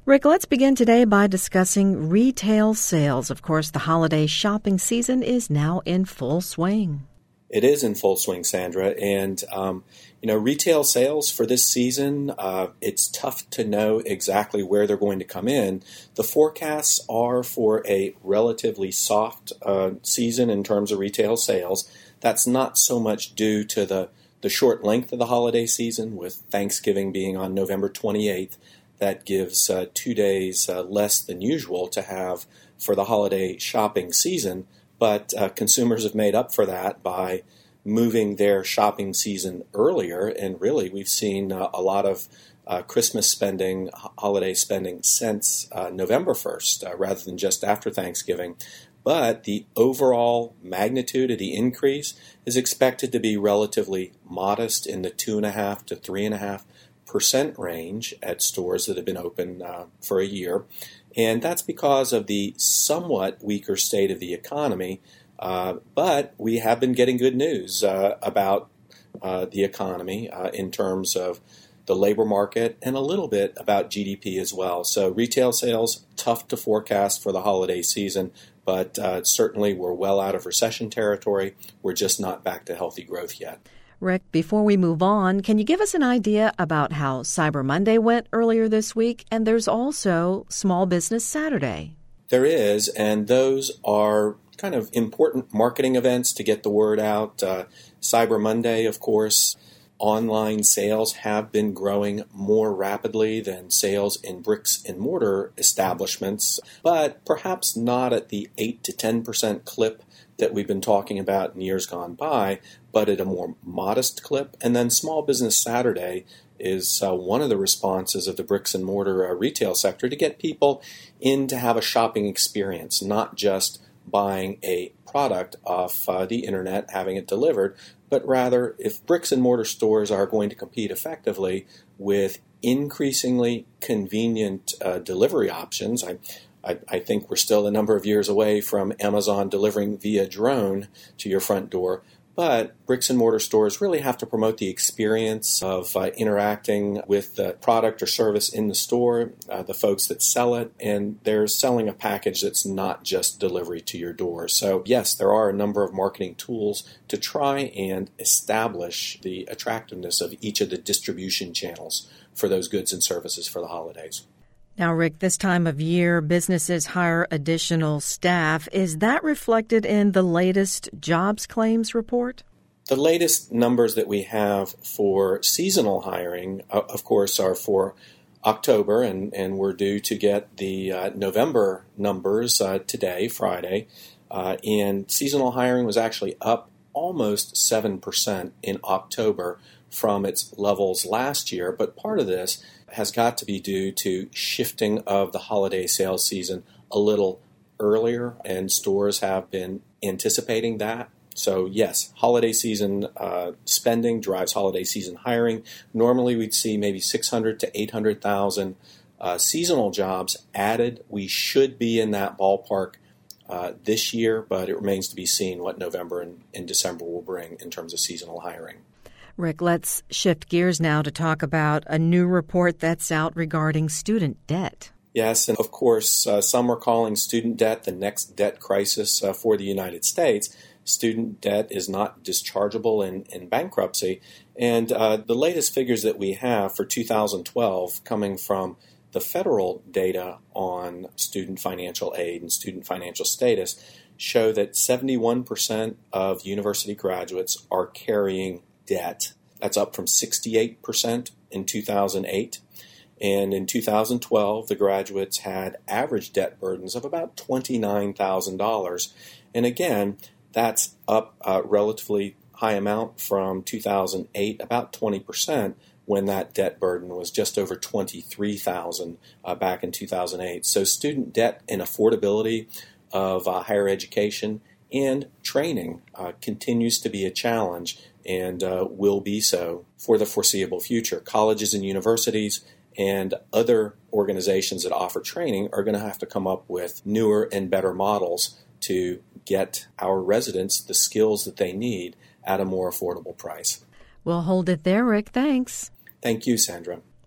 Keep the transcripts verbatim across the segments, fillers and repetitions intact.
Rick, let's begin today by discussing retail sales. Of course, the holiday shopping season is now in full swing. It is in full swing, Sandra. And, um, you know, retail sales for this season, uh, it's tough to know exactly where they're going to come in. The forecasts are for a relatively soft uh, season in terms of retail sales. That's not so much due to the, the short length of the holiday season, with Thanksgiving being on November twenty-eighth. That gives uh, two days uh, less than usual to have for the holiday shopping season. But uh, consumers have made up for that by moving their shopping season earlier. And really, we've seen uh, a lot of uh, Christmas spending, holiday spending since uh, November first, uh, rather than just after Thanksgiving. But the overall magnitude of the increase is expected to be relatively modest in the two and a half to three and a half percent range at stores that have been open uh, for a year. And that's because of the somewhat weaker state of the economy. Uh, but we have been getting good news uh, about uh, the economy uh, in terms of the labor market and a little bit about G D P as well. So retail sales, tough to forecast for the holiday season, but uh, certainly we're well out of recession territory. We're just not back to healthy growth yet. Rick, before we move on, can you give us an idea about how Cyber Monday went earlier this week? And there's also Small Business Saturday. There is, and those are kind of important marketing events to get the word out. Uh, Cyber Monday, of course, online sales have been growing more rapidly than sales in bricks and mortar establishments, but perhaps not at the eight to ten percent clip that we've been talking about in years gone by, but at a more modest clip. And then Small Business Saturday is uh, one of the responses of the bricks and mortar uh, retail sector to get people in to have a shopping experience, not just buying a product off uh, the internet, having it delivered, but rather if bricks and mortar stores are going to compete effectively with increasingly convenient uh, delivery options. I I, I think we're still a number of years away from Amazon delivering via drone to your front door, but bricks and mortar stores really have to promote the experience of uh, interacting with the product or service in the store, uh, the folks that sell it, and they're selling a package that's not just delivery to your door. So yes, there are a number of marketing tools to try and establish the attractiveness of each of the distribution channels for those goods and services for the holidays. Now, Rick, this time of year, businesses hire additional staff. Is that reflected in the latest jobs claims report? The latest numbers that we have for seasonal hiring, uh, of course, are for October, and, and we're due to get the uh, November numbers uh, today, Friday. Uh, and seasonal hiring was actually up almost seven percent in October from its levels last year. But part of this has got to be due to shifting of the holiday sales season a little earlier, and stores have been anticipating that. So yes, holiday season uh, spending drives holiday season hiring. Normally we'd see maybe six hundred to eight hundred thousand uh, seasonal jobs added. We should be in that ballpark uh, this year, but it remains to be seen what November and, and December will bring in terms of seasonal hiring. Rick, let's shift gears now to talk about a new report that's out regarding student debt. Yes, and of course, uh, some are calling student debt the next debt crisis uh, for the United States. Student debt is not dischargeable in, in bankruptcy. And uh, the latest figures that we have for two thousand twelve coming from the federal data on student financial aid and student financial status show that seventy-one percent of university graduates are carrying debt. That's up from sixty-eight percent in two thousand eight. And in two thousand twelve, the graduates had average debt burdens of about twenty-nine thousand dollars. And again, that's up a relatively high amount from two thousand eight, about twenty percent, when that debt burden was just over twenty-three thousand dollars uh, back in two thousand eight. So student debt and affordability of uh, higher education and training uh, continues to be a challenge, and uh, will be so for the foreseeable future. Colleges and universities and other organizations that offer training are going to have to come up with newer and better models to get our residents the skills that they need at a more affordable price. We'll hold it there, Rick. Thanks. Thank you, Sandra.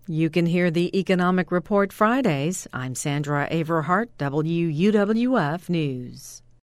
You can hear the Economic Report Fridays. I'm Sandra Averhart, W U W F News.